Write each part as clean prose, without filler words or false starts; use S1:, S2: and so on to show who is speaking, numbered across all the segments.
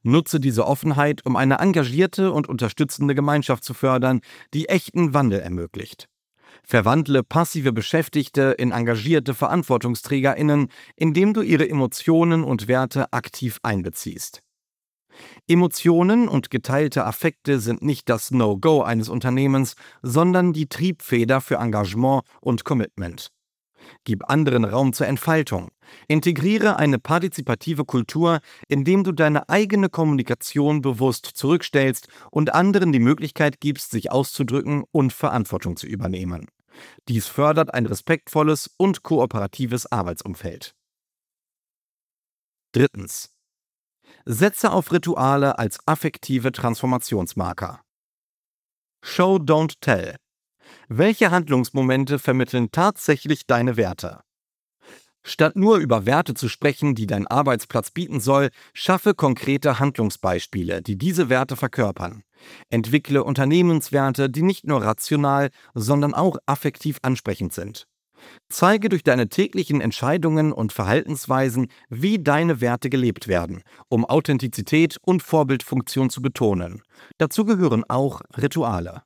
S1: Nutze diese Offenheit, um eine engagierte und unterstützende Gemeinschaft zu fördern, die echten Wandel ermöglicht. Verwandle passive Beschäftigte in engagierte VerantwortungsträgerInnen, indem du ihre Emotionen und Werte aktiv einbeziehst. Emotionen und geteilte Affekte sind nicht das No-Go eines Unternehmens, sondern die Triebfeder für Engagement und Commitment. Gib anderen Raum zur Entfaltung. Integriere eine partizipative Kultur, indem du deine eigene Kommunikation bewusst zurückstellst und anderen die Möglichkeit gibst, sich auszudrücken und Verantwortung zu übernehmen. Dies fördert ein respektvolles und kooperatives Arbeitsumfeld. Drittens. Setze auf Rituale als affektive Transformationsmarker. Show, don't tell. Welche Handlungsmomente vermitteln tatsächlich deine Werte? Statt nur über Werte zu sprechen, die dein Arbeitsplatz bieten soll, schaffe konkrete Handlungsbeispiele, die diese Werte verkörpern. Entwickle Unternehmenswerte, die nicht nur rational, sondern auch affektiv ansprechend sind. Zeige durch deine täglichen Entscheidungen und Verhaltensweisen, wie deine Werte gelebt werden, um Authentizität und Vorbildfunktion zu betonen. Dazu gehören auch Rituale.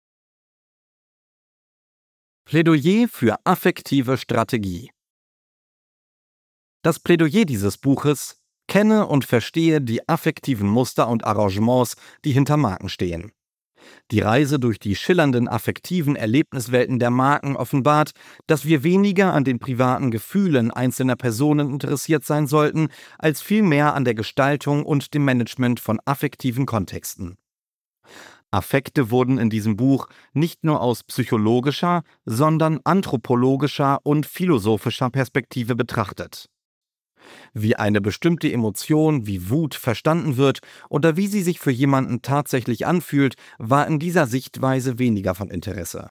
S1: Plädoyer für affektive Strategie. Das Plädoyer dieses Buches: Kenne und verstehe die affektiven Muster und Arrangements, die hinter Marken stehen. Die Reise durch die schillernden affektiven Erlebniswelten der Marken offenbart, dass wir weniger an den privaten Gefühlen einzelner Personen interessiert sein sollten, als vielmehr an der Gestaltung und dem Management von affektiven Kontexten. Affekte wurden in diesem Buch nicht nur aus psychologischer, sondern anthropologischer und philosophischer Perspektive betrachtet. Wie eine bestimmte Emotion wie Wut verstanden wird oder wie sie sich für jemanden tatsächlich anfühlt, war in dieser Sichtweise weniger von Interesse.